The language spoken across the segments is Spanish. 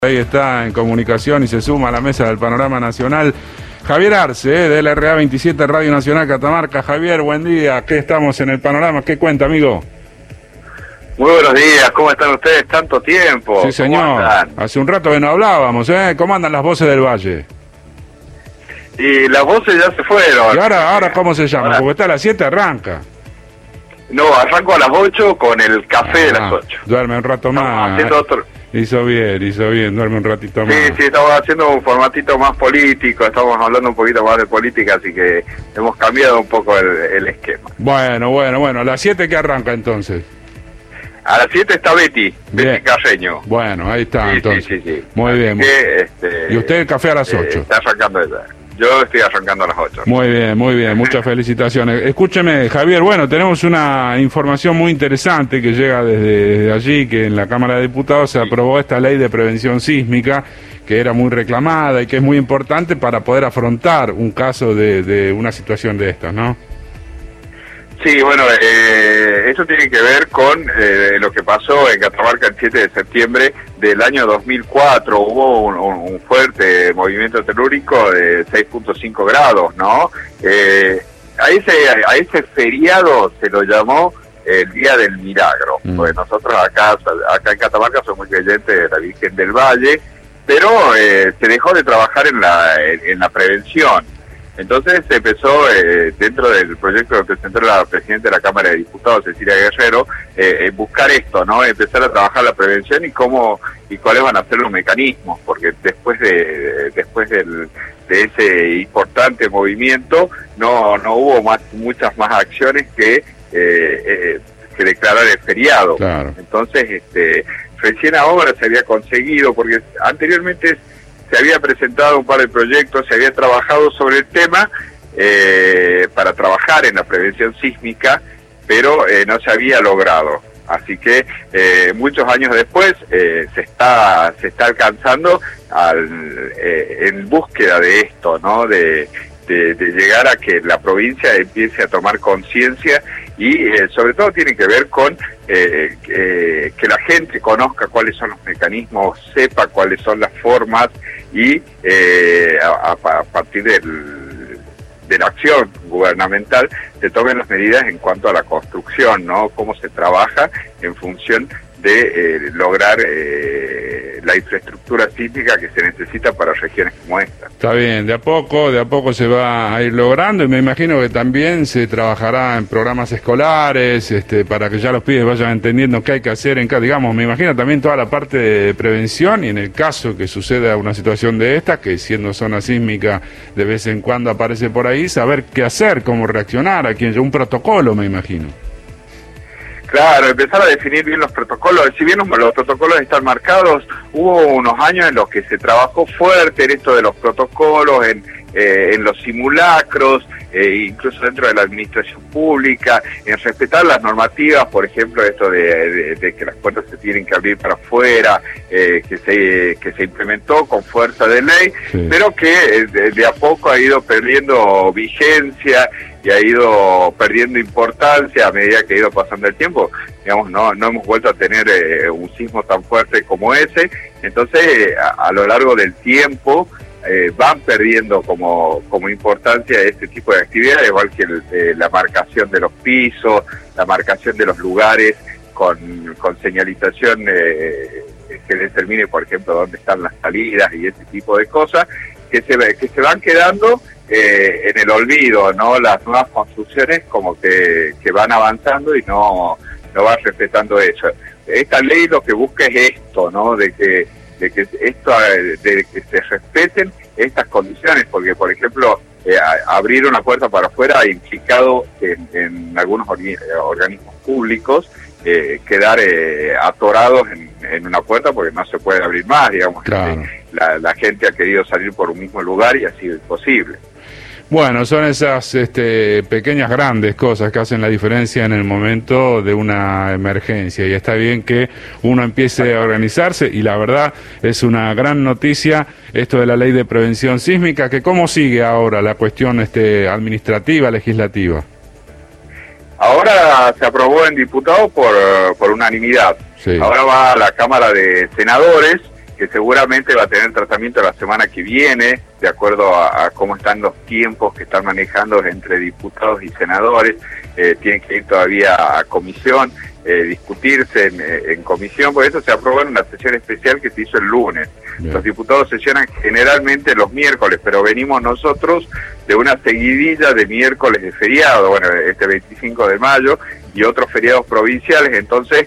Ahí está en comunicación y se suma a la mesa del Panorama Nacional Javier Arce, del RA 27 Radio Nacional Catamarca. Javier, buen día, ¿qué estamos en el Panorama? ¿Qué cuenta, amigo? Muy buenos días, ¿cómo están ustedes? Tanto tiempo. Sí, señor, hace un rato que no hablábamos, ¿eh? ¿Cómo andan las voces del Valle? Y las voces ya se fueron. ¿Y ahora cómo se llama? Porque está a las 7, arranca. No, arranco a las 8 con el café de las 8. Duerme un rato más. Hizo bien, duerme un ratito más. Sí, estamos haciendo un formatito más político, estamos hablando un poquito más de política, así que hemos cambiado un poco el esquema. Bueno, a las 7 que arranca entonces. A las 7 está Betty Carreño. Bueno, ahí está, sí, entonces. Sí. Muy bien. ¿Y usted el café a las 8? Está arrancando ella. Yo estoy arrancando a las 8. Muy bien, muchas felicitaciones. Escúcheme, Javier, bueno, tenemos una información muy interesante que llega desde allí, que en la Cámara de Diputados se aprobó esta ley de prevención sísmica, que era muy reclamada y que es muy importante para poder afrontar un caso de una situación de estas, ¿no? Sí, bueno, esto tiene que ver con lo que pasó en Catamarca el 7 de septiembre del año 2004. Hubo un fuerte movimiento telúrico de 6.5 grados, ¿no? A ese feriado se lo llamó el Día del Milagro. Pues nosotros acá en Catamarca somos creyentes de la Virgen del Valle, pero se dejó de trabajar en la prevención. Entonces se empezó, dentro del proyecto que presentó la Presidenta de la Cámara de Diputados, Cecilia Guerrero, buscar esto, ¿no? Empezar a trabajar la prevención y cuáles van a ser los mecanismos, porque después de ese importante movimiento no hubo muchas más acciones que declarar el feriado. Claro. Entonces, recién ahora se había conseguido, porque anteriormente se había presentado un par de proyectos, se había trabajado sobre el tema para trabajar en la prevención sísmica, pero no se había logrado. Así que muchos años después se está alcanzando en búsqueda de esto, ¿no? De llegar a que la provincia empiece a tomar conciencia y sobre todo tiene que ver con que la gente conozca cuáles son los mecanismos, sepa cuáles son las formas y a partir de la acción gubernamental se tomen las medidas en cuanto a la construcción, ¿no? Cómo se trabaja en función de lograr la infraestructura sísmica que se necesita para regiones como esta. Está bien, de a poco se va a ir logrando y me imagino que también se trabajará en programas escolares, para que ya los pibes vayan entendiendo qué hay que hacer digamos, me imagino también toda la parte de prevención y en el caso que suceda una situación de esta, que siendo zona sísmica de vez en cuando aparece por ahí, saber qué hacer, cómo reaccionar, un protocolo, me imagino. Claro, empezar a definir bien los protocolos. Si bien los protocolos están marcados, hubo unos años en los que se trabajó fuerte en esto de los protocolos, en los simulacros, incluso dentro de la administración pública, en respetar las normativas, por ejemplo, esto de que las puertas se tienen que abrir para afuera, que se implementó con fuerza de ley, sí, pero que de a poco ha ido perdiendo vigencia y ha ido perdiendo importancia a medida que ha ido pasando el tiempo. Digamos, no hemos vuelto a tener un sismo tan fuerte como ese, entonces a lo largo del tiempo van perdiendo como importancia este tipo de actividades, igual que la marcación de los pisos, la marcación de los lugares con señalización que determine, por ejemplo, dónde están las salidas y ese tipo de cosas, que se van quedando en el olvido, ¿no? Las nuevas construcciones como que van avanzando y no van respetando eso. Esta ley lo que busca es esto, ¿no? De que se respeten estas condiciones, porque por ejemplo abrir una puerta para afuera ha implicado en algunos organismos públicos quedar atorados en una puerta porque no se puede abrir más, digamos. Claro. La gente ha querido salir por un mismo lugar y ha sido imposible. Bueno, son esas pequeñas, grandes cosas que hacen la diferencia en el momento de una emergencia. Y está bien que uno empiece a organizarse y la verdad es una gran noticia esto de la ley de prevención sísmica, que ¿cómo sigue ahora la cuestión administrativa, legislativa? Ahora se aprobó en diputados por unanimidad. Sí. Ahora va a la Cámara de Senadores que seguramente va a tener tratamiento la semana que viene, de acuerdo a cómo están los tiempos que están manejando entre diputados y senadores. Tienen que ir todavía a comisión, discutirse en comisión, por eso se aprobó en una sesión especial que se hizo el lunes. Bien. Los diputados sesionan generalmente los miércoles, pero venimos nosotros de una seguidilla de miércoles de feriado, bueno, este 25 de mayo y otros feriados provinciales, entonces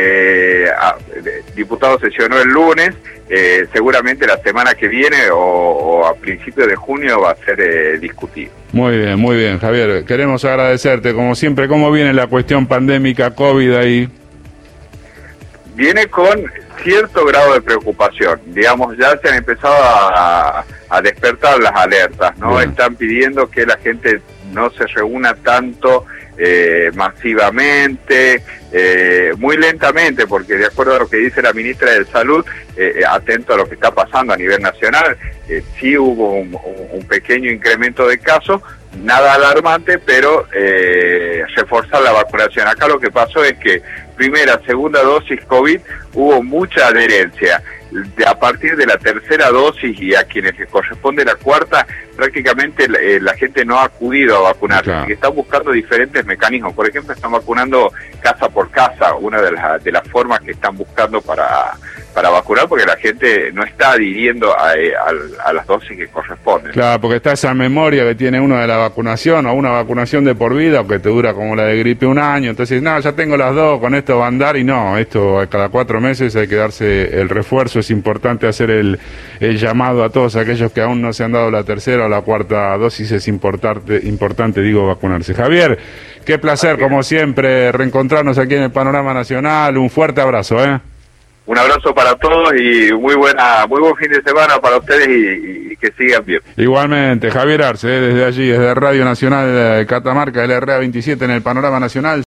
diputado sesionó el lunes, seguramente la semana que viene o a principios de junio va a ser discutido. Muy bien, Javier. Queremos agradecerte, como siempre. ¿Cómo viene la cuestión pandémica COVID ahí? Viene con cierto grado de preocupación. Digamos, ya se han empezado a despertar las alertas, ¿no? Bien. Están pidiendo que la gente no se reúna tanto masivamente, muy lentamente, porque de acuerdo a lo que dice la ministra de Salud, atento a lo que está pasando a nivel nacional, sí hubo un pequeño incremento de casos, nada alarmante, pero reforzar la vacunación. Acá lo que pasó es que primera, segunda dosis COVID hubo mucha adherencia. A partir de la tercera dosis y a quienes les corresponde la cuarta, prácticamente la gente no ha acudido a vacunarse, claro. Que están buscando diferentes mecanismos. Por ejemplo, están vacunando casa por casa, una de las formas que están buscando para vacunar, porque la gente no está adhiriendo a las dosis que corresponden. Claro, porque está esa memoria que tiene uno de la vacunación, o una vacunación de por vida, o que te dura como la de gripe un año, entonces, no, ya tengo las dos, con esto va a andar, y no, esto cada 4 meses hay que darse el refuerzo. Es importante hacer el llamado a todos aquellos que aún no se han dado la tercera o la cuarta dosis, es importante digo, vacunarse. Javier, qué placer, como siempre, reencontrarnos aquí en el Panorama Nacional. Un fuerte abrazo, Un abrazo para todos y muy buen fin de semana para ustedes y que sigan bien. Igualmente, Javier Arce, desde allí, desde Radio Nacional de Catamarca, LRA 27 en el Panorama Nacional.